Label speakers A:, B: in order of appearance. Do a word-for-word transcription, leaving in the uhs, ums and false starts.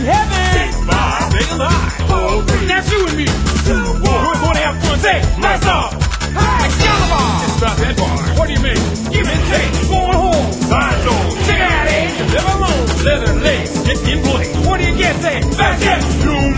A: in heaven.
B: Six, five, stay alive. Four, three.
A: That's you and me.
B: Two, one.
A: We're going to have fun. Say, lights off. Hey, Excalibur.
B: It's about that bar.
A: What do you mean?
B: Give me taste.
A: Going home.
B: Side zone.
A: Check it out, eh?
B: Live alone.
A: Leather legs.
B: Get in place.
A: What do you get? Say, back it.
B: You